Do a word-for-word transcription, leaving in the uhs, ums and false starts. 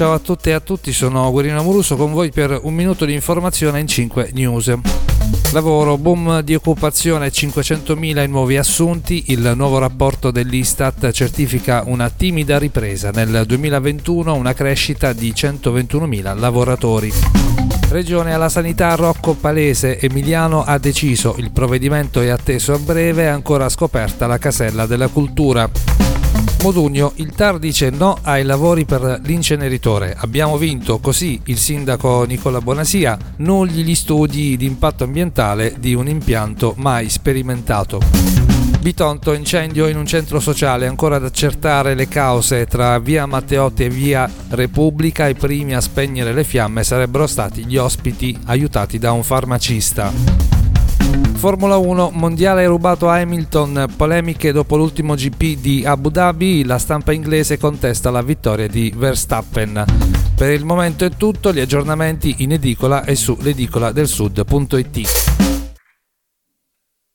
Ciao a tutte e a tutti, sono Guerino Amoruso con voi per un minuto di informazione in cinque news. Lavoro, boom di occupazione, cinquecentomila i nuovi assunti. Il nuovo rapporto dell'Istat certifica una timida ripresa. Nel duemilaventuno una crescita di centoventunomila lavoratori. Regione alla sanità, Rocco Palese, Emiliano ha deciso, il provvedimento è atteso a breve, è ancora scoperta la casella della cultura. Modugno, il T A R dice no ai lavori per l'inceneritore. Abbiamo vinto, così il sindaco Nicola Bonasia, nulli gli studi di impatto ambientale di un impianto mai sperimentato. Bitonto, incendio in un centro sociale, ancora ad accertare le cause. Tra via Matteotti e via Repubblica i primi a spegnere le fiamme sarebbero stati gli ospiti aiutati da un farmacista. Formula uno, mondiale rubato a Hamilton, polemiche dopo l'ultimo G P di Abu Dhabi, la stampa inglese contesta la vittoria di Verstappen. Per il momento è tutto, gli aggiornamenti in edicola e su l'edicola del sud punto it.